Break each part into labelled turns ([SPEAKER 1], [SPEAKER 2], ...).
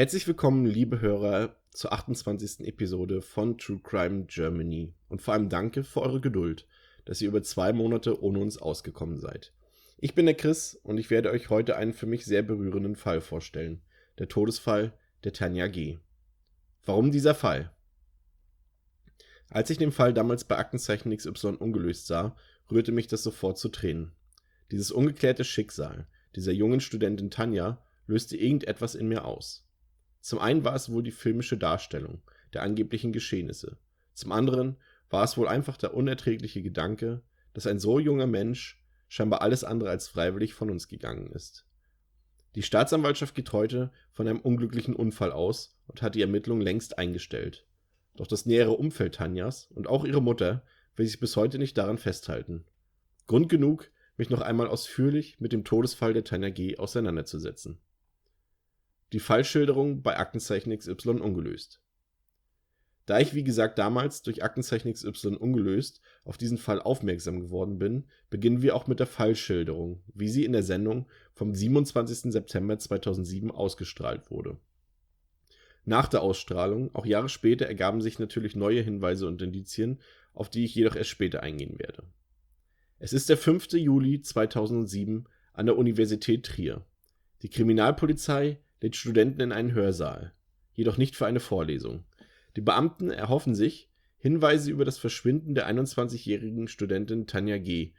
[SPEAKER 1] Herzlich willkommen, liebe Hörer, zur 28. Episode von True Crime Germany und vor allem danke für eure Geduld, dass ihr über 2 Monate ohne uns ausgekommen seid. Ich bin der Chris und ich werde euch heute einen für mich sehr berührenden Fall vorstellen, der Todesfall der Tanja G. Warum dieser Fall? Als ich den Fall damals bei Aktenzeichen XY ungelöst sah, rührte mich das sofort zu Tränen. Dieses ungeklärte Schicksal dieser jungen Studentin Tanja löste irgendetwas in mir aus. Zum einen war es wohl die filmische Darstellung der angeblichen Geschehnisse. Zum anderen war es wohl einfach der unerträgliche Gedanke, dass ein so junger Mensch scheinbar alles andere als freiwillig von uns gegangen ist. Die Staatsanwaltschaft geht heute von einem unglücklichen Unfall aus und hat die Ermittlungen längst eingestellt. Doch das nähere Umfeld Tanjas und auch ihre Mutter will sich bis heute nicht daran festhalten. Grund genug, mich noch einmal ausführlich mit dem Todesfall der Tanja G. auseinanderzusetzen. Die Fallschilderung bei Aktenzeichen XY ungelöst. Da ich wie gesagt damals durch Aktenzeichen XY ungelöst auf diesen Fall aufmerksam geworden bin, beginnen wir auch mit der Fallschilderung, wie sie in der Sendung vom 27. September 2007 ausgestrahlt wurde. Nach der Ausstrahlung, auch Jahre später, ergaben sich natürlich neue Hinweise und Indizien, auf die ich jedoch erst später eingehen werde. Es ist der 5. Juli 2007 an der Universität Trier. Die Kriminalpolizei lädt Studenten in einen Hörsaal, jedoch nicht für eine Vorlesung. Die Beamten erhoffen sich Hinweise über das Verschwinden der 21-jährigen Studentin Tanja G.,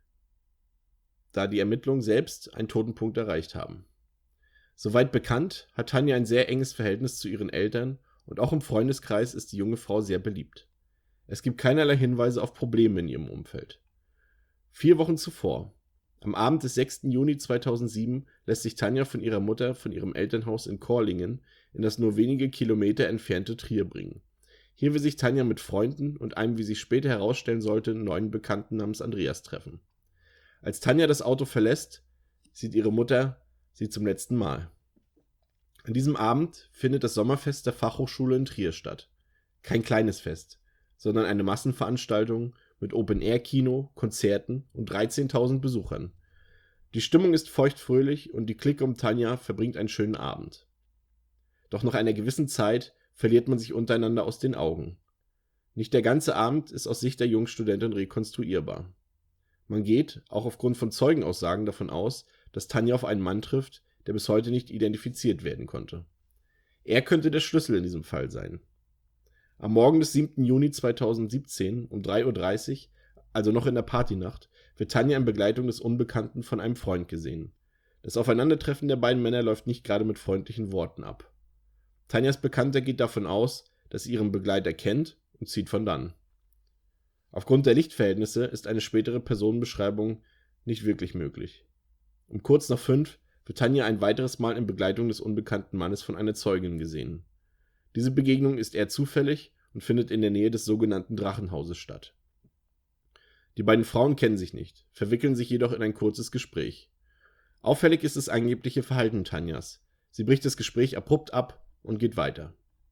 [SPEAKER 1] da die Ermittlungen selbst einen Totenpunkt erreicht haben. Soweit bekannt, hat Tanja ein sehr enges Verhältnis zu ihren Eltern und auch im Freundeskreis ist die junge Frau sehr beliebt. Es gibt keinerlei Hinweise auf Probleme in ihrem Umfeld. 4 Wochen zuvor, am Abend des 6. Juni 2007, lässt sich Tanja von ihrer Mutter von ihrem Elternhaus in Korlingen in das nur wenige Kilometer entfernte Trier bringen. Hier will sich Tanja mit Freunden und einem, wie sich später herausstellen sollte, neuen Bekannten namens Andreas treffen. Als Tanja das Auto verlässt, sieht ihre Mutter sie zum letzten Mal. An diesem Abend findet das Sommerfest der Fachhochschule in Trier statt. Kein kleines Fest, sondern eine Massenveranstaltung mit Open-Air-Kino, Konzerten und 13.000 Besuchern. Die Stimmung ist feuchtfröhlich und die Clique um Tanja verbringt einen schönen Abend. Doch nach einer gewissen Zeit verliert man sich untereinander aus den Augen. Nicht der ganze Abend ist aus Sicht der jungen Studentin rekonstruierbar. Man geht, auch aufgrund von Zeugenaussagen, davon aus, dass Tanja auf einen Mann trifft, der bis heute nicht identifiziert werden konnte. Er könnte der Schlüssel in diesem Fall sein. Am Morgen des 7. Juni 2017 um 3:30 Uhr, also noch in der Partynacht, wird Tanja in Begleitung des Unbekannten von einem Freund gesehen. Das Aufeinandertreffen der beiden Männer läuft nicht gerade mit freundlichen Worten ab. Tanjas Bekannter geht davon aus, dass sie ihren Begleiter kennt und zieht von dann. Aufgrund der Lichtverhältnisse ist eine spätere Personenbeschreibung nicht wirklich möglich. Um kurz nach 5 wird Tanja ein weiteres Mal in Begleitung des unbekannten Mannes von einer Zeugin gesehen. Diese Begegnung ist eher zufällig und findet in der Nähe des sogenannten Drachenhauses statt. Die beiden Frauen kennen sich nicht, verwickeln sich jedoch in ein kurzes Gespräch. Auffällig ist das angebliche Verhalten Tanjas. Sie bricht das Gespräch abrupt ab und geht weiter.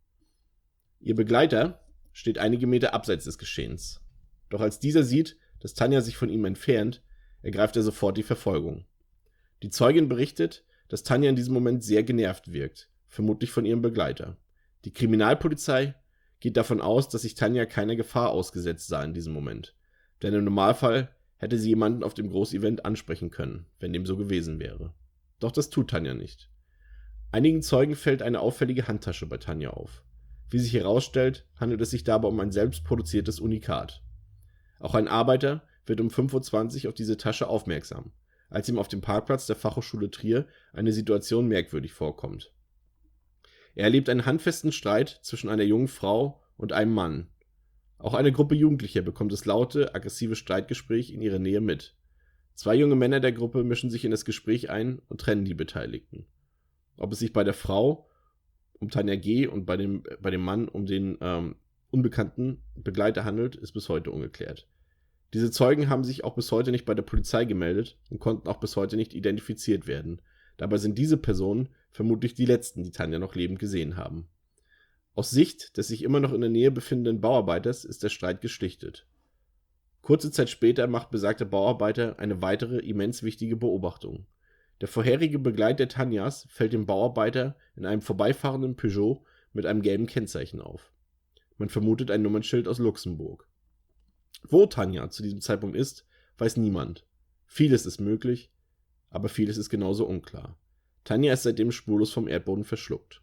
[SPEAKER 1] Ihr Begleiter steht einige Meter abseits des Geschehens. Doch als dieser sieht, dass Tanja sich von ihm entfernt, ergreift er sofort die Verfolgung. Die Zeugin berichtet, dass Tanja in diesem Moment sehr genervt wirkt, vermutlich von ihrem Begleiter. Die Kriminalpolizei geht davon aus, dass sich Tanja keiner Gefahr ausgesetzt sah in diesem Moment, denn im Normalfall hätte sie jemanden auf dem Großevent ansprechen können, wenn dem so gewesen wäre. Doch das tut Tanja nicht. Einigen Zeugen fällt eine auffällige Handtasche bei Tanja auf. Wie sich herausstellt, handelt es sich dabei um ein selbstproduziertes Unikat. Auch ein Arbeiter wird um 5:20 Uhr auf diese Tasche aufmerksam, als ihm auf dem Parkplatz der Fachhochschule Trier eine Situation merkwürdig vorkommt. Er erlebt einen handfesten Streit zwischen einer jungen Frau und einem Mann. Auch eine Gruppe Jugendlicher bekommt das laute, aggressive Streitgespräch in ihrer Nähe mit. 2 junge Männer der Gruppe mischen sich in das Gespräch ein und trennen die Beteiligten. Ob es sich bei der Frau um Tanja G. und bei dem Mann um den unbekannten Begleiter handelt, ist bis heute ungeklärt. Diese Zeugen haben sich auch bis heute nicht bei der Polizei gemeldet und konnten auch bis heute nicht identifiziert werden. Dabei sind diese Personen vermutlich die letzten, die Tanja noch lebend gesehen haben. Aus Sicht des sich immer noch in der Nähe befindenden Bauarbeiters ist der Streit geschlichtet. Kurze Zeit später macht besagter Bauarbeiter eine weitere immens wichtige Beobachtung. Der vorherige Begleiter Tanjas fällt dem Bauarbeiter in einem vorbeifahrenden Peugeot mit einem gelben Kennzeichen auf. Man vermutet ein Nummernschild aus Luxemburg. Wo Tanja zu diesem Zeitpunkt ist, weiß niemand. Vieles ist möglich, aber vieles ist genauso unklar. Tanja ist seitdem spurlos vom Erdboden verschluckt.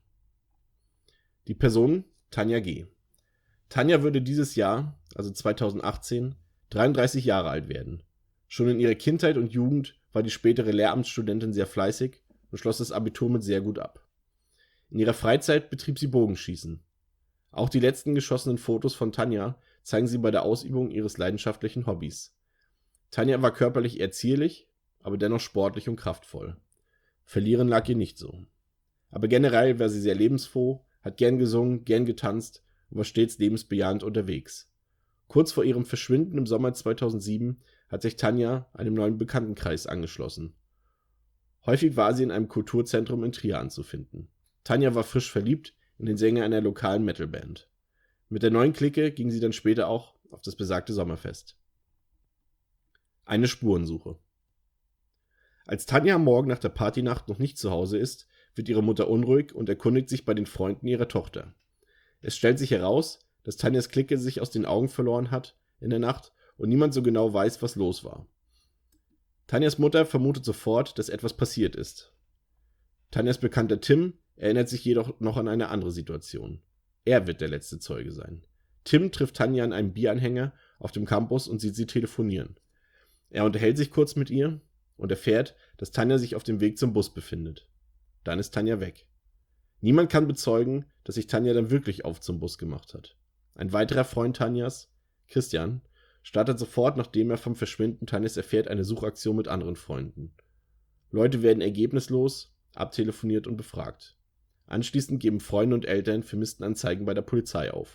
[SPEAKER 1] Die Person Tanja G. Tanja würde dieses Jahr, also 2018, 33 Jahre alt werden. Schon in ihrer Kindheit und Jugend war die spätere Lehramtsstudentin sehr fleißig und schloss das Abitur mit sehr gut ab. In ihrer Freizeit betrieb sie Bogenschießen. Auch die letzten geschossenen Fotos von Tanja zeigen sie bei der Ausübung ihres leidenschaftlichen Hobbys. Tanja war körperlich eher zierlich, aber dennoch sportlich und kraftvoll. Verlieren lag ihr nicht so. Aber generell war sie sehr lebensfroh, hat gern gesungen, gern getanzt und war stets lebensbejahend unterwegs. Kurz vor ihrem Verschwinden im Sommer 2007 hat sich Tanja einem neuen Bekanntenkreis angeschlossen. Häufig war sie in einem Kulturzentrum in Trier anzufinden. Tanja war frisch verliebt in den Sänger einer lokalen Metalband. Mit der neuen Clique ging sie dann später auch auf das besagte Sommerfest. Eine Spurensuche. Als Tanja am Morgen nach der Partynacht noch nicht zu Hause ist, wird ihre Mutter unruhig und erkundigt sich bei den Freunden ihrer Tochter. Es stellt sich heraus, dass Tanjas Clique sich aus den Augen verloren hat in der Nacht und niemand so genau weiß, was los war. Tanjas Mutter vermutet sofort, dass etwas passiert ist. Tanjas Bekannter Tim erinnert sich jedoch noch an eine andere Situation. Er wird der letzte Zeuge sein. Tim trifft Tanja an einem Bieranhänger auf dem Campus und sieht sie telefonieren. Er unterhält sich kurz mit ihr und erfährt, dass Tanja sich auf dem Weg zum Bus befindet. Dann ist Tanja weg. Niemand kann bezeugen, dass sich Tanja dann wirklich auf zum Bus gemacht hat. Ein weiterer Freund Tanjas, Christian, startet sofort, nachdem er vom Verschwinden Tanjas erfährt, eine Suchaktion mit anderen Freunden. Leute werden ergebnislos abtelefoniert und befragt. Anschließend geben Freunde und Eltern Vermisstenanzeigen bei der Polizei auf.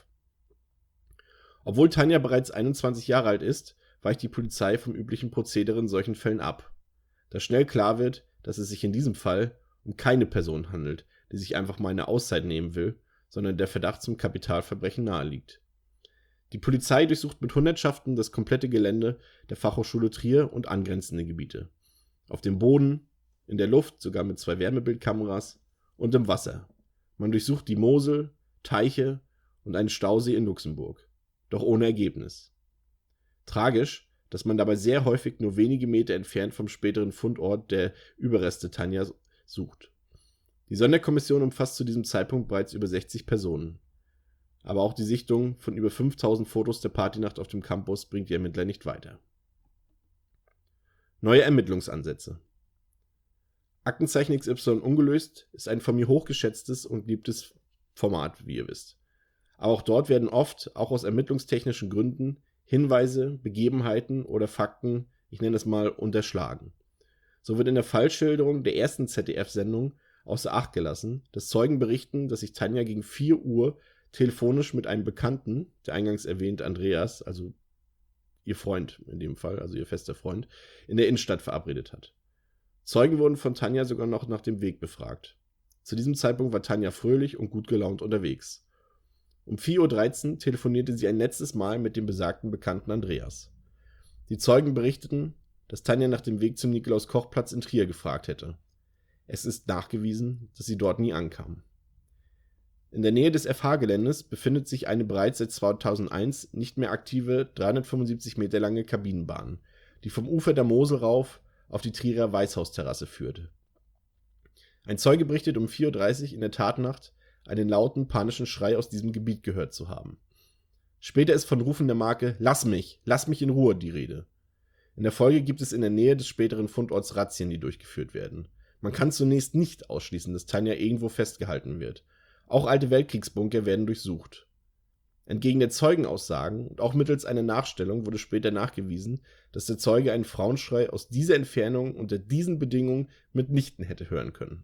[SPEAKER 1] Obwohl Tanja bereits 21 Jahre alt ist, weicht die Polizei vom üblichen Prozedere in solchen Fällen ab. Da schnell klar wird, dass es sich in diesem Fall um keine Person handelt, die sich einfach mal eine Auszeit nehmen will, sondern der Verdacht zum Kapitalverbrechen naheliegt. Die Polizei durchsucht mit Hundertschaften das komplette Gelände der Fachhochschule Trier und angrenzende Gebiete. Auf dem Boden, in der Luft, sogar mit 2 Wärmebildkameras und im Wasser. Man durchsucht die Mosel, Teiche und einen Stausee in Luxemburg. Doch ohne Ergebnis. Tragisch, dass man dabei sehr häufig nur wenige Meter entfernt vom späteren Fundort der Überreste Tanja sucht. Die Sonderkommission umfasst zu diesem Zeitpunkt bereits über 60 Personen. Aber auch die Sichtung von über 5000 Fotos der Partynacht auf dem Campus bringt die Ermittler nicht weiter. Neue Ermittlungsansätze. Aktenzeichen XY ungelöst ist ein von mir hochgeschätztes und geliebtes Format, wie ihr wisst. Aber auch dort werden oft, auch aus ermittlungstechnischen Gründen, Hinweise, Begebenheiten oder Fakten, ich nenne es mal, unterschlagen. So wird in der Fallschilderung der ersten ZDF-Sendung außer Acht gelassen, dass Zeugen berichten, dass sich Tanja gegen 4 Uhr telefonisch mit einem Bekannten, der eingangs erwähnt Andreas, also ihr Freund in dem Fall, also ihr fester Freund, in der Innenstadt verabredet hat. Zeugen wurden von Tanja sogar noch nach dem Weg befragt. Zu diesem Zeitpunkt war Tanja fröhlich und gut gelaunt unterwegs. Um 4:13 Uhr telefonierte sie ein letztes Mal mit dem besagten Bekannten Andreas. Die Zeugen berichteten, dass Tanja nach dem Weg zum Nikolaus-Koch-Platz in Trier gefragt hätte. Es ist nachgewiesen, dass sie dort nie ankam. In der Nähe des FH-Geländes befindet sich eine bereits seit 2001 nicht mehr aktive 375 Meter lange Kabinenbahn, die vom Ufer der Mosel rauf auf die Trierer Weißhausterrasse führte. Ein Zeuge berichtet um 4:30 Uhr in der Tatnacht, einen lauten, panischen Schrei aus diesem Gebiet gehört zu haben. Später ist von Rufen der Marke Lass mich in Ruhe die Rede. In der Folge gibt es in der Nähe des späteren Fundorts Razzien, die durchgeführt werden. Man kann zunächst nicht ausschließen, dass Tanja irgendwo festgehalten wird. Auch alte Weltkriegsbunker werden durchsucht. Entgegen der Zeugenaussagen und auch mittels einer Nachstellung wurde später nachgewiesen, dass der Zeuge einen Frauenschrei aus dieser Entfernung unter diesen Bedingungen mitnichten hätte hören können.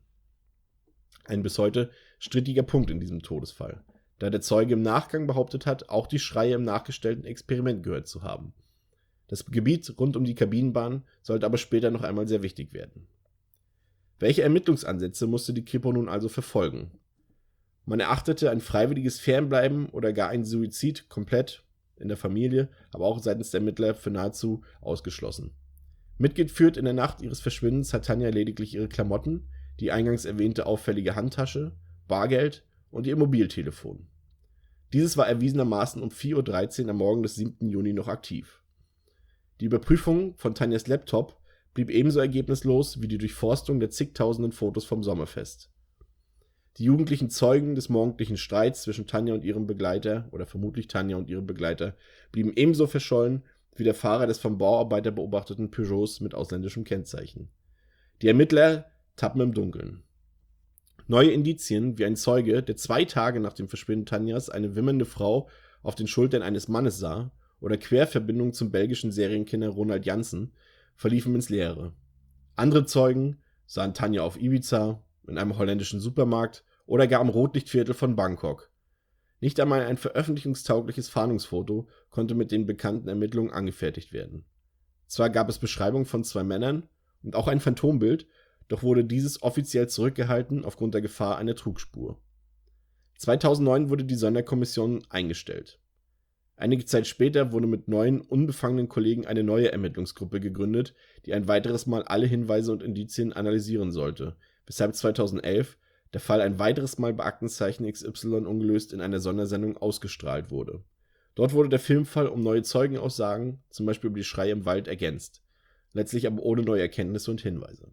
[SPEAKER 1] Ein bis heute strittiger Punkt in diesem Todesfall, da der Zeuge im Nachgang behauptet hat, auch die Schreie im nachgestellten Experiment gehört zu haben. Das Gebiet rund um die Kabinenbahn sollte aber später noch einmal sehr wichtig werden. Welche Ermittlungsansätze musste die Kripo nun also verfolgen? Man erachtete ein freiwilliges Fernbleiben oder gar einen Suizid komplett in der Familie, aber auch seitens der Ermittler für nahezu ausgeschlossen. Mitgeführt in der Nacht ihres Verschwindens hat Tanja lediglich ihre Klamotten, die eingangs erwähnte auffällige Handtasche, Bargeld und ihr Mobiltelefon. Dieses war erwiesenermaßen um 4:13 Uhr am Morgen des 7. Juni noch aktiv. Die Überprüfung von Tanjas Laptop blieb ebenso ergebnislos wie die Durchforstung der zigtausenden Fotos vom Sommerfest. Die jugendlichen Zeugen des morgendlichen Streits zwischen Tanja und ihrem Begleiter, oder vermutlich Tanja und ihrem Begleiter, blieben ebenso verschollen wie der Fahrer des vom Bauarbeiter beobachteten Peugeots mit ausländischem Kennzeichen. Die Ermittler tappen im Dunkeln. Neue Indizien, wie ein Zeuge, der 2 Tage nach dem Verschwinden Tanjas eine wimmernde Frau auf den Schultern eines Mannes sah, oder Querverbindungen zum belgischen Serienkiller Ronald Jansen, verliefen ins Leere. Andere Zeugen sahen Tanja auf Ibiza, in einem holländischen Supermarkt oder gar am Rotlichtviertel von Bangkok. Nicht einmal ein veröffentlichungstaugliches Fahndungsfoto konnte mit den bekannten Ermittlungen angefertigt werden. Zwar gab es Beschreibungen von 2 Männern und auch ein Phantombild, doch wurde dieses offiziell zurückgehalten aufgrund der Gefahr einer Trugspur. 2009 wurde die Sonderkommission eingestellt. Einige Zeit später wurde mit 9 unbefangenen Kollegen eine neue Ermittlungsgruppe gegründet, die ein weiteres Mal alle Hinweise und Indizien analysieren sollte, weshalb 2011 der Fall ein weiteres Mal bei Aktenzeichen XY ungelöst in einer Sondersendung ausgestrahlt wurde. Dort wurde der Filmfall um neue Zeugenaussagen, zum Beispiel über die Schreie im Wald, ergänzt, letztlich aber ohne neue Erkenntnisse und Hinweise.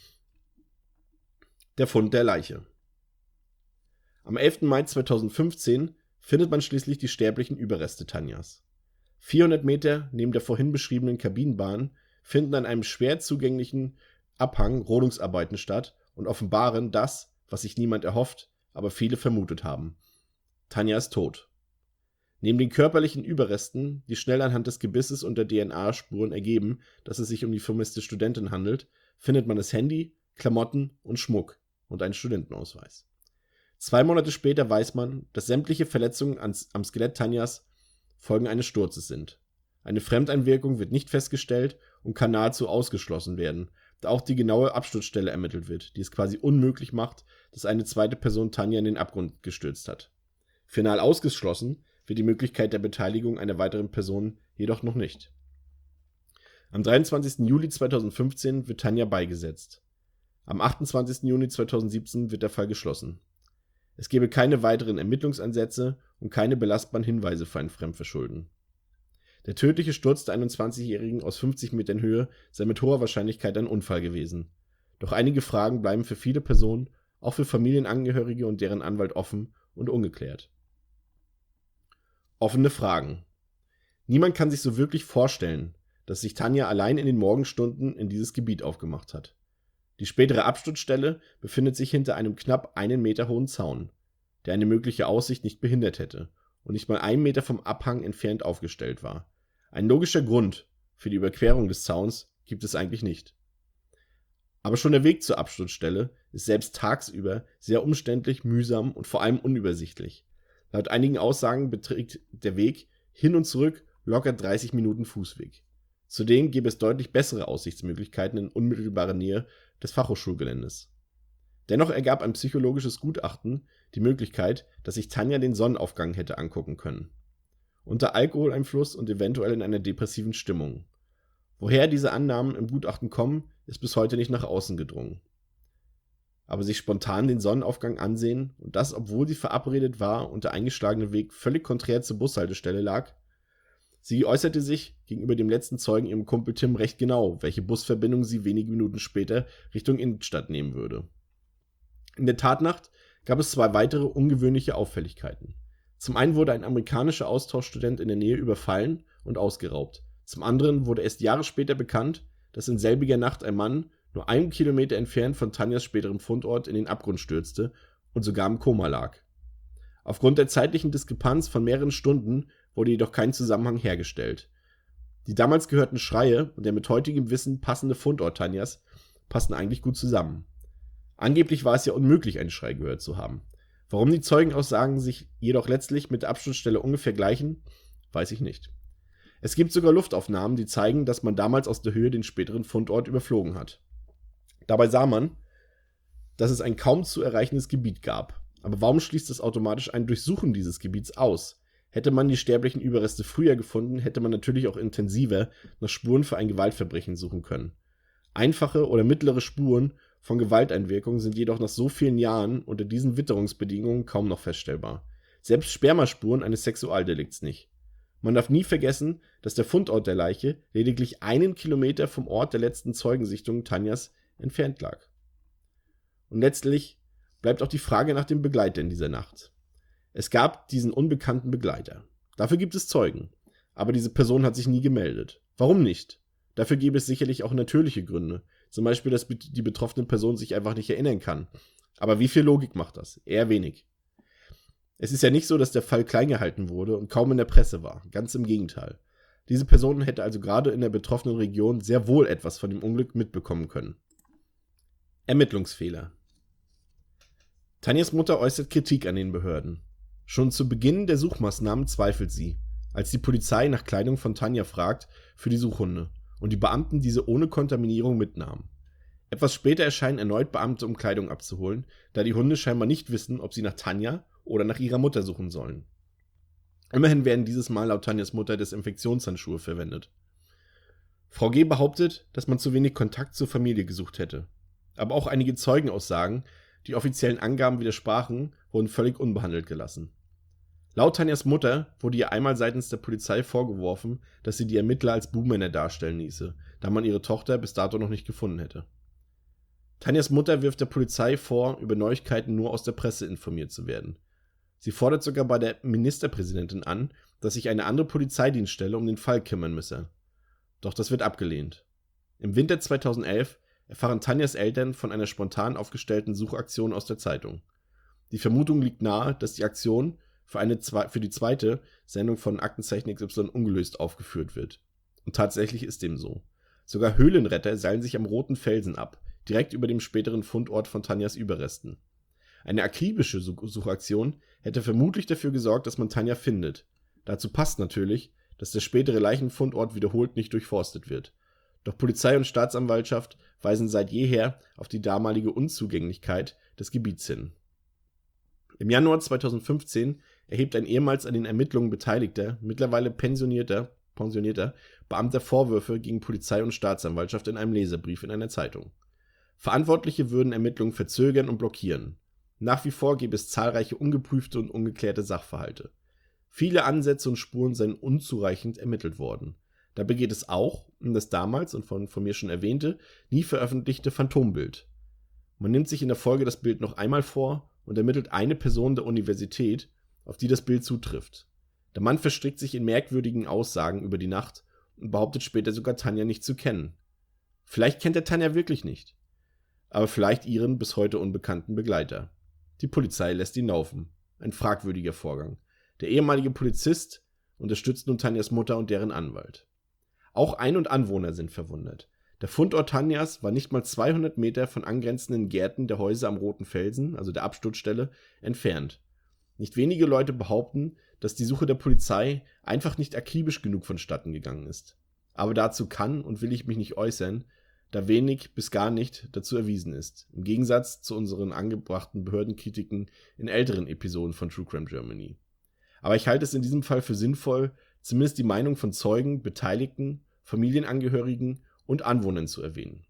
[SPEAKER 1] Der Fund der Leiche. Am 11. Mai 2015 findet man schließlich die sterblichen Überreste Tanjas. 400 Meter neben der vorhin beschriebenen Kabinenbahn finden an einem schwer zugänglichen Abhang Rodungsarbeiten statt und offenbaren das, was sich niemand erhofft, aber viele vermutet haben. Tanja ist tot. Neben den körperlichen Überresten, die schnell anhand des Gebisses und der DNA-Spuren ergeben, dass es sich um die vermisste Studentin handelt, findet man das Handy, Klamotten und Schmuck und einen Studentenausweis. 2 Monate später weiß man, dass sämtliche Verletzungen am Skelett Tanjas Folgen eines Sturzes sind. Eine Fremdeinwirkung wird nicht festgestellt und kann nahezu ausgeschlossen werden, da auch die genaue Absturzstelle ermittelt wird, die es quasi unmöglich macht, dass eine zweite Person Tanja in den Abgrund gestürzt hat. Final ausgeschlossen wird die Möglichkeit der Beteiligung einer weiteren Person jedoch noch nicht. Am 23. Juli 2015 wird Tanja beigesetzt. Am 28. Juni 2017 wird der Fall geschlossen. Es gebe keine weiteren Ermittlungsansätze und keine belastbaren Hinweise für ein Fremdverschulden. Der tödliche Sturz der 21-Jährigen aus 50 Metern Höhe sei mit hoher Wahrscheinlichkeit ein Unfall gewesen. Doch einige Fragen bleiben für viele Personen, auch für Familienangehörige und deren Anwalt, offen und ungeklärt. Offene Fragen. Niemand kann sich so wirklich vorstellen, dass sich Tanja allein in den Morgenstunden in dieses Gebiet aufgemacht hat. Die spätere Absturzstelle befindet sich hinter einem knapp 1 Meter hohen Zaun, der eine mögliche Aussicht nicht behindert hätte und nicht mal 1 Meter vom Abhang entfernt aufgestellt war. Ein logischer Grund für die Überquerung des Zauns gibt es eigentlich nicht. Aber schon der Weg zur Absturzstelle ist selbst tagsüber sehr umständlich, mühsam und vor allem unübersichtlich. Laut einigen Aussagen beträgt der Weg hin und zurück locker 30 Minuten Fußweg. Zudem gäbe es deutlich bessere Aussichtsmöglichkeiten in unmittelbarer Nähe des Fachhochschulgeländes. Dennoch ergab ein psychologisches Gutachten die Möglichkeit, dass sich Tanja den Sonnenaufgang hätte angucken können. Unter Alkoholeinfluss und eventuell in einer depressiven Stimmung. Woher diese Annahmen im Gutachten kommen, ist bis heute nicht nach außen gedrungen. Aber sich spontan den Sonnenaufgang ansehen und das, obwohl sie verabredet war und der eingeschlagene Weg völlig konträr zur Bushaltestelle lag. Sie äußerte sich gegenüber dem letzten Zeugen, ihrem Kumpel Tim, recht genau, welche Busverbindung sie wenige Minuten später Richtung Innenstadt nehmen würde. In der Tatnacht gab es 2 weitere ungewöhnliche Auffälligkeiten. Zum einen wurde ein amerikanischer Austauschstudent in der Nähe überfallen und ausgeraubt. Zum anderen wurde erst Jahre später bekannt, dass in selbiger Nacht ein Mann nur 1 Kilometer entfernt von Tanjas späterem Fundort in den Abgrund stürzte und sogar im Koma lag. Aufgrund der zeitlichen Diskrepanz von mehreren Stunden wurde jedoch kein Zusammenhang hergestellt. Die damals gehörten Schreie und der mit heutigem Wissen passende Fundort Tanjas passten eigentlich gut zusammen. Angeblich war es ja unmöglich, einen Schrei gehört zu haben. Warum die Zeugenaussagen sich jedoch letztlich mit der Absturzstelle ungefähr gleichen, weiß ich nicht. Es gibt sogar Luftaufnahmen, die zeigen, dass man damals aus der Höhe den späteren Fundort überflogen hat. Dabei sah man, dass es ein kaum zu erreichendes Gebiet gab. Aber warum schließt es automatisch ein Durchsuchen dieses Gebiets aus? Hätte man die sterblichen Überreste früher gefunden, hätte man natürlich auch intensiver nach Spuren für ein Gewaltverbrechen suchen können. Einfache oder mittlere Spuren von Gewalteinwirkung sind jedoch nach so vielen Jahren unter diesen Witterungsbedingungen kaum noch feststellbar. Selbst Spermaspuren eines Sexualdelikts nicht. Man darf nie vergessen, dass der Fundort der Leiche lediglich 1 Kilometer vom Ort der letzten Zeugensichtung Tanjas entfernt lag. Und letztlich bleibt auch die Frage nach dem Begleiter in dieser Nacht. Es gab diesen unbekannten Begleiter. Dafür gibt es Zeugen. Aber diese Person hat sich nie gemeldet. Warum nicht? Dafür gäbe es sicherlich auch natürliche Gründe. Zum Beispiel, dass die betroffene Person sich einfach nicht erinnern kann. Aber wie viel Logik macht das? Eher wenig. Es ist ja nicht so, dass der Fall klein gehalten wurde und kaum in der Presse war. Ganz im Gegenteil. Diese Person hätte also gerade in der betroffenen Region sehr wohl etwas von dem Unglück mitbekommen können. Ermittlungsfehler. Tanjas Mutter äußert Kritik an den Behörden. Schon zu Beginn der Suchmaßnahmen zweifelt sie, als die Polizei nach Kleidung von Tanja fragt für die Suchhunde und die Beamten diese ohne Kontaminierung mitnahmen. Etwas später erscheinen erneut Beamte, um Kleidung abzuholen, da die Hunde scheinbar nicht wissen, ob sie nach Tanja oder nach ihrer Mutter suchen sollen. Immerhin werden dieses Mal laut Tanjas Mutter Desinfektionshandschuhe verwendet. Frau G. behauptet, dass man zu wenig Kontakt zur Familie gesucht hätte. Aber auch einige Zeugenaussagen, die offiziellen Angaben widersprachen, wurden völlig unbehandelt gelassen. Laut Tanjas Mutter wurde ihr einmal seitens der Polizei vorgeworfen, dass sie die Ermittler als Buhmänner darstellen ließe, da man ihre Tochter bis dato noch nicht gefunden hätte. Tanjas Mutter wirft der Polizei vor, über Neuigkeiten nur aus der Presse informiert zu werden. Sie fordert sogar bei der Ministerpräsidentin an, dass sich eine andere Polizeidienststelle um den Fall kümmern müsse. Doch das wird abgelehnt. Im Winter 2011 erfahren Tanjas Eltern von einer spontan aufgestellten Suchaktion aus der Zeitung. Die Vermutung liegt nahe, dass die Aktion für die zweite Sendung von Aktenzeichen XY ungelöst aufgeführt wird. Und tatsächlich ist dem so. Sogar Höhlenretter seilen sich am Roten Felsen ab, direkt über dem späteren Fundort von Tanjas Überresten. Eine akribische Suchaktion hätte vermutlich dafür gesorgt, dass man Tanja findet. Dazu passt natürlich, dass der spätere Leichenfundort wiederholt nicht durchforstet wird. Doch Polizei und Staatsanwaltschaft weisen seit jeher auf die damalige Unzugänglichkeit des Gebiets hin. Im Januar 2015 erhebt ein ehemals an den Ermittlungen beteiligter, mittlerweile pensionierter Beamter Vorwürfe gegen Polizei und Staatsanwaltschaft in einem Leserbrief in einer Zeitung. Verantwortliche würden Ermittlungen verzögern und blockieren. Nach wie vor gäbe es zahlreiche ungeprüfte und ungeklärte Sachverhalte. Viele Ansätze und Spuren seien unzureichend ermittelt worden. Dabei geht es auch um das damals und von mir schon erwähnte, nie veröffentlichte Phantombild. Man nimmt sich in der Folge das Bild noch einmal vor und ermittelt eine Person der Universität, auf die das Bild zutrifft. Der Mann verstrickt sich in merkwürdigen Aussagen über die Nacht und behauptet später sogar Tanja nicht zu kennen. Vielleicht kennt er Tanja wirklich nicht, aber vielleicht ihren bis heute unbekannten Begleiter. Die Polizei lässt ihn laufen. Ein fragwürdiger Vorgang. Der ehemalige Polizist unterstützt nun Tanjas Mutter und deren Anwalt. Auch Ein- und Anwohner sind verwundert. Der Fundort Tanjas war nicht mal 200 Meter von angrenzenden Gärten der Häuser am Roten Felsen, also der Absturzstelle, entfernt. Nicht wenige Leute behaupten, dass die Suche der Polizei einfach nicht akribisch genug vonstatten gegangen ist. Aber dazu kann und will ich mich nicht äußern, da wenig bis gar nicht dazu erwiesen ist, im Gegensatz zu unseren angebrachten Behördenkritiken in älteren Episoden von True Crime Germany. Aber ich halte es in diesem Fall für sinnvoll, zumindest die Meinung von Zeugen, Beteiligten, Familienangehörigen und Anwohnern zu erwähnen.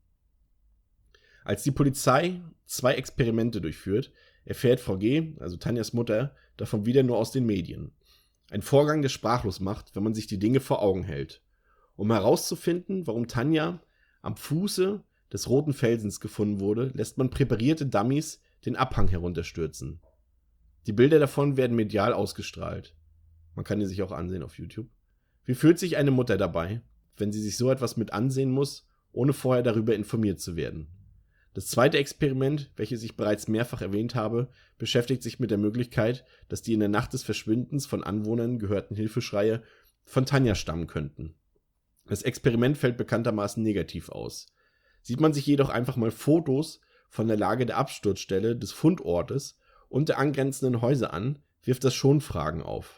[SPEAKER 1] Als die Polizei 2 Experimente durchführt, erfährt Frau G., also Tanjas Mutter, davon wieder nur aus den Medien. Ein Vorgang, der sprachlos macht, wenn man sich die Dinge vor Augen hält. Um herauszufinden, warum Tanja am Fuße des Roten Felsens gefunden wurde, lässt man präparierte Dummies den Abhang herunterstürzen. Die Bilder davon werden medial ausgestrahlt. Man kann die sich auch ansehen auf YouTube. Wie fühlt sich eine Mutter dabei, wenn sie sich so etwas mit ansehen muss, ohne vorher darüber informiert zu werden? Das zweite Experiment, welches ich bereits mehrfach erwähnt habe, beschäftigt sich mit der Möglichkeit, dass die in der Nacht des Verschwindens von Anwohnern gehörten Hilfeschreie von Tanja stammen könnten. Das Experiment fällt bekanntermaßen negativ aus. Sieht man sich jedoch einfach mal Fotos von der Lage der Absturzstelle, des Fundortes und der angrenzenden Häuser an, wirft das schon Fragen auf.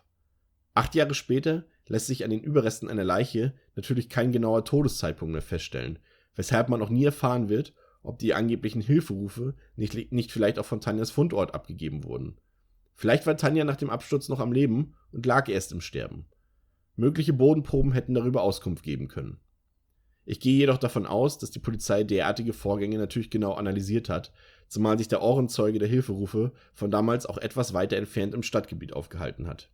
[SPEAKER 1] 8 Jahre später lässt sich an den Überresten einer Leiche natürlich kein genauer Todeszeitpunkt mehr feststellen, weshalb man auch nie erfahren wird, ob die angeblichen Hilferufe nicht vielleicht auch von Tanjas Fundort abgegeben wurden. Vielleicht war Tanja nach dem Absturz noch am Leben und lag erst im Sterben. Mögliche Bodenproben hätten darüber Auskunft geben können. Ich gehe jedoch davon aus, dass die Polizei derartige Vorgänge natürlich genau analysiert hat, zumal sich der Ohrenzeuge der Hilferufe von damals auch etwas weiter entfernt im Stadtgebiet aufgehalten hat.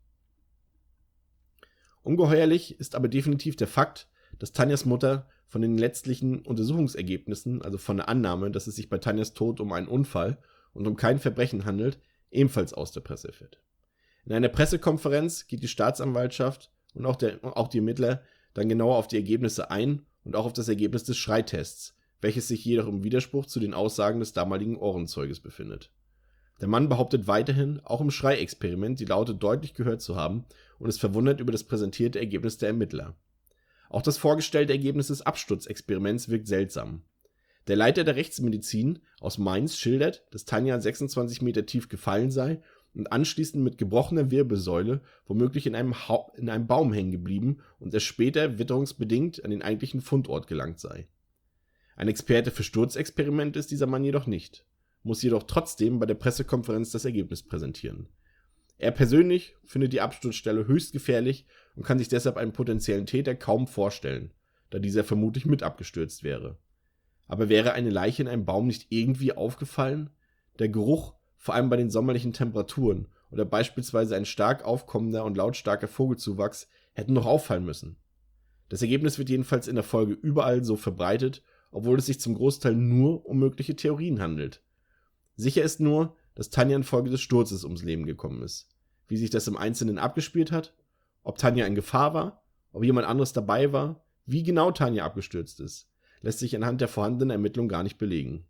[SPEAKER 1] Ungeheuerlich ist aber definitiv der Fakt, dass Tanjas Mutter von den letztlichen Untersuchungsergebnissen, also von der Annahme, dass es sich bei Tanjas Tod um einen Unfall und um kein Verbrechen handelt, ebenfalls aus der Presse erfährt. In einer Pressekonferenz geht die Staatsanwaltschaft und auch die Ermittler dann genauer auf die Ergebnisse ein und auch auf das Ergebnis des Schreitests, welches sich jedoch im Widerspruch zu den Aussagen des damaligen Ohrenzeuges befindet. Der Mann behauptet weiterhin, auch im Schreiexperiment die Laute deutlich gehört zu haben und ist verwundert über das präsentierte Ergebnis der Ermittler. Auch das vorgestellte Ergebnis des Absturzexperiments wirkt seltsam. Der Leiter der Rechtsmedizin aus Mainz schildert, dass Tanja 26 Meter tief gefallen sei und anschließend mit gebrochener Wirbelsäule womöglich in einem Baum hängen geblieben und erst später witterungsbedingt an den eigentlichen Fundort gelangt sei. Ein Experte für Sturzexperimente ist dieser Mann jedoch nicht, muss jedoch trotzdem bei der Pressekonferenz das Ergebnis präsentieren. Er persönlich findet die Absturzstelle höchst gefährlich und kann sich deshalb einen potenziellen Täter kaum vorstellen, da dieser vermutlich mit abgestürzt wäre. Aber wäre eine Leiche in einem Baum nicht irgendwie aufgefallen? Der Geruch, vor allem bei den sommerlichen Temperaturen oder beispielsweise ein stark aufkommender und lautstarker Vogelzuwachs, hätten doch auffallen müssen. Das Ergebnis wird jedenfalls in der Folge überall so verbreitet, obwohl es sich zum Großteil nur um mögliche Theorien handelt. Sicher ist nur, dass Tanja infolge des Sturzes ums Leben gekommen ist. Wie sich das im Einzelnen abgespielt hat, ob Tanja in Gefahr war, ob jemand anderes dabei war, wie genau Tanja abgestürzt ist, lässt sich anhand der vorhandenen Ermittlungen gar nicht belegen.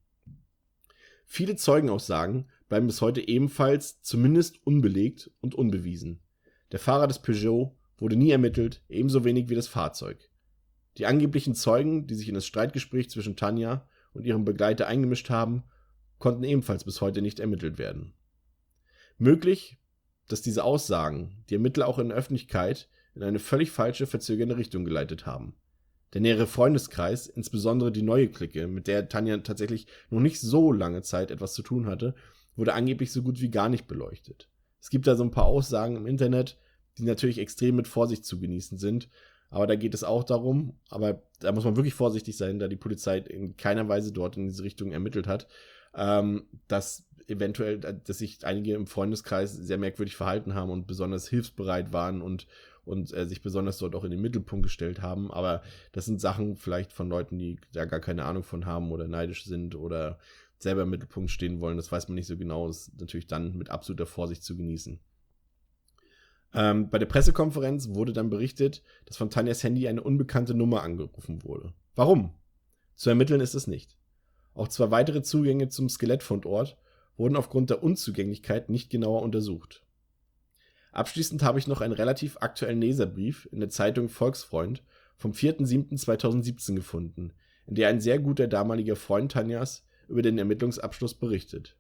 [SPEAKER 1] Viele Zeugenaussagen bleiben bis heute ebenfalls zumindest unbelegt und unbewiesen. Der Fahrer des Peugeot wurde nie ermittelt, ebenso wenig wie das Fahrzeug. Die angeblichen Zeugen, die sich in das Streitgespräch zwischen Tanja und ihrem Begleiter eingemischt haben, konnten ebenfalls bis heute nicht ermittelt werden. Möglich, dass diese Aussagen die Ermittler auch in der Öffentlichkeit in eine völlig falsche, verzögernde Richtung geleitet haben. Der nähere Freundeskreis, insbesondere die neue Clique, mit der Tanja tatsächlich noch nicht so lange Zeit etwas zu tun hatte, wurde angeblich so gut wie gar nicht beleuchtet. Es gibt da so ein paar Aussagen im Internet, die natürlich extrem mit Vorsicht zu genießen sind, aber da geht es auch darum, aber da muss man wirklich vorsichtig sein, da die Polizei in keiner Weise dort in diese Richtung ermittelt hat, dass sich einige im Freundeskreis sehr merkwürdig verhalten haben und besonders hilfsbereit waren und sich besonders dort auch in den Mittelpunkt gestellt haben. Aber das sind Sachen vielleicht von Leuten, die da gar keine Ahnung von haben oder neidisch sind oder selber im Mittelpunkt stehen wollen. Das weiß man nicht so genau. Das ist natürlich dann mit absoluter Vorsicht zu genießen. Bei der Pressekonferenz wurde dann berichtet, dass von Tanjas Handy eine unbekannte Nummer angerufen wurde. Warum? Zu ermitteln ist es nicht. Auch 2 weitere Zugänge zum Skelettfundort wurden aufgrund der Unzugänglichkeit nicht genauer untersucht. Abschließend habe ich noch einen relativ aktuellen Leserbrief in der Zeitung Volksfreund vom 4.7.2017 gefunden, in der ein sehr guter damaliger Freund Tanjas über den Ermittlungsabschluss berichtet.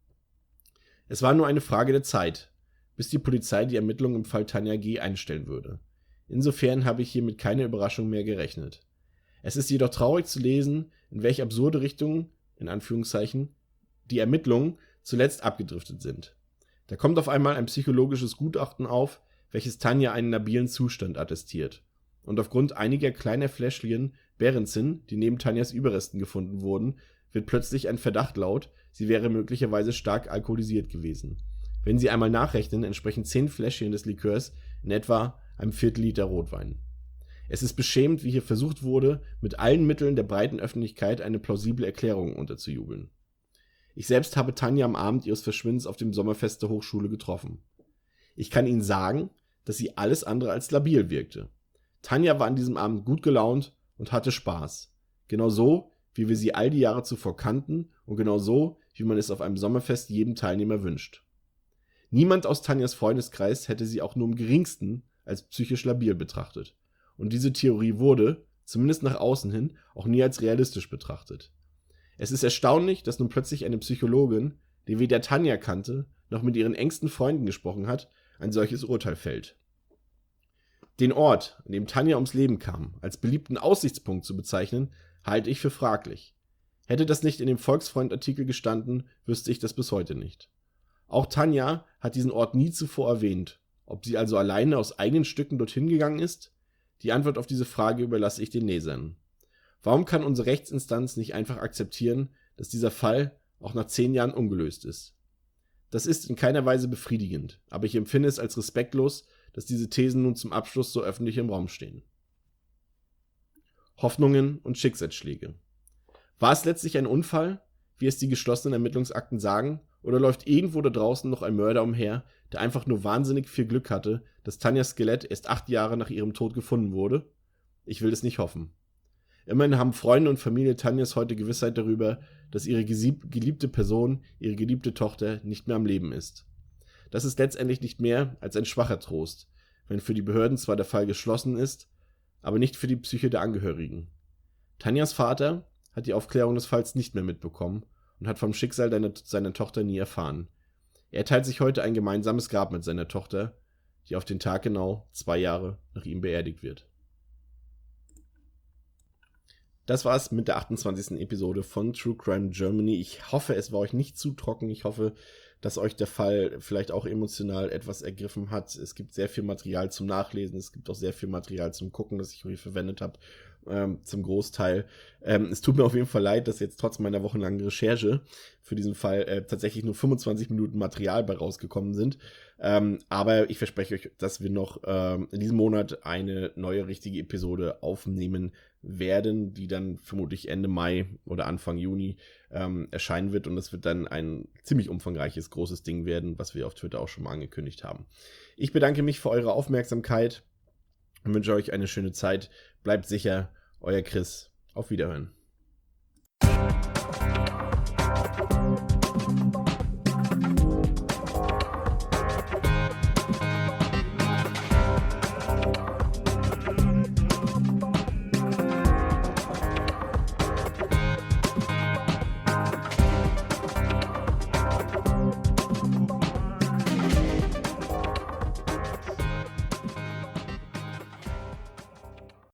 [SPEAKER 1] Es war nur eine Frage der Zeit, bis die Polizei die Ermittlungen im Fall Tanja G. einstellen würde. Insofern habe ich hier mit keiner Überraschung mehr gerechnet. Es ist jedoch traurig zu lesen, in welche absurde Richtung, in Anführungszeichen, die Ermittlungen zuletzt abgedriftet sind. Da kommt auf einmal ein psychologisches Gutachten auf, welches Tanja einen labilen Zustand attestiert. Und aufgrund einiger kleiner Fläschchen Berenzin, die neben Tanjas Überresten gefunden wurden, wird plötzlich ein Verdacht laut, sie wäre möglicherweise stark alkoholisiert gewesen. Wenn Sie einmal nachrechnen, entsprechen 10 Fläschchen des Likörs in etwa einem Viertel-Liter Rotwein. Es ist beschämend, wie hier versucht wurde, mit allen Mitteln der breiten Öffentlichkeit eine plausible Erklärung unterzujubeln. Ich selbst habe Tanja am Abend ihres Verschwindens auf dem Sommerfest der Hochschule getroffen. Ich kann Ihnen sagen, dass sie alles andere als labil wirkte. Tanja war an diesem Abend gut gelaunt und hatte Spaß. Genau so, wie wir sie all die Jahre zuvor kannten und genau so, wie man es auf einem Sommerfest jedem Teilnehmer wünscht. Niemand aus Tanjas Freundeskreis hätte sie auch nur im geringsten als psychisch labil betrachtet. Und diese Theorie wurde, zumindest nach außen hin, auch nie als realistisch betrachtet. Es ist erstaunlich, dass nun plötzlich eine Psychologin, die weder Tanja kannte, noch mit ihren engsten Freunden gesprochen hat, ein solches Urteil fällt. Den Ort, an dem Tanja ums Leben kam, als beliebten Aussichtspunkt zu bezeichnen, halte ich für fraglich. Hätte das nicht in dem Volksfreund-Artikel gestanden, wüsste ich das bis heute nicht. Auch Tanja hat diesen Ort nie zuvor erwähnt. Ob sie also alleine aus eigenen Stücken dorthin gegangen ist? Die Antwort auf diese Frage überlasse ich den Lesern. Warum kann unsere Rechtsinstanz nicht einfach akzeptieren, dass dieser Fall auch nach 10 Jahren ungelöst ist? Das ist in keiner Weise befriedigend, aber ich empfinde es als respektlos, dass diese Thesen nun zum Abschluss so öffentlich im Raum stehen. Hoffnungen und Schicksalsschläge. War es letztlich ein Unfall, wie es die geschlossenen Ermittlungsakten sagen, oder läuft irgendwo da draußen noch ein Mörder umher, der einfach nur wahnsinnig viel Glück hatte, dass Tanjas Skelett erst 8 Jahre nach ihrem Tod gefunden wurde? Ich will es nicht hoffen. Immerhin haben Freunde und Familie Tanjas heute Gewissheit darüber, dass ihre geliebte Person, ihre geliebte Tochter, nicht mehr am Leben ist. Das ist letztendlich nicht mehr als ein schwacher Trost, wenn für die Behörden zwar der Fall geschlossen ist, aber nicht für die Psyche der Angehörigen. Tanjas Vater hat die Aufklärung des Falls nicht mehr mitbekommen und hat vom Schicksal seiner Tochter nie erfahren. Er teilt sich heute ein gemeinsames Grab mit seiner Tochter, die auf den Tag genau 2 Jahre nach ihm beerdigt wird. Das war's mit der 28. Episode von True Crime Germany. Ich hoffe, es war euch nicht zu trocken. Ich hoffe, dass euch der Fall vielleicht auch emotional etwas ergriffen hat. Es gibt sehr viel Material zum Nachlesen. Es gibt auch sehr viel Material zum Gucken, das ich hier verwendet habe, zum Großteil. Es tut mir auf jeden Fall leid, dass jetzt trotz meiner wochenlangen Recherche für diesen Fall tatsächlich nur 25 Minuten Material bei rausgekommen sind. Aber ich verspreche euch, dass wir noch in diesem Monat eine neue richtige Episode aufnehmen werden, die dann vermutlich Ende Mai oder Anfang Juni erscheinen wird. Und das wird dann ein ziemlich umfangreiches, großes Ding werden, was wir auf Twitter auch schon mal angekündigt haben. Ich bedanke mich für eure Aufmerksamkeit und wünsche euch eine schöne Zeit. Bleibt sicher, euer Chris. Auf Wiederhören.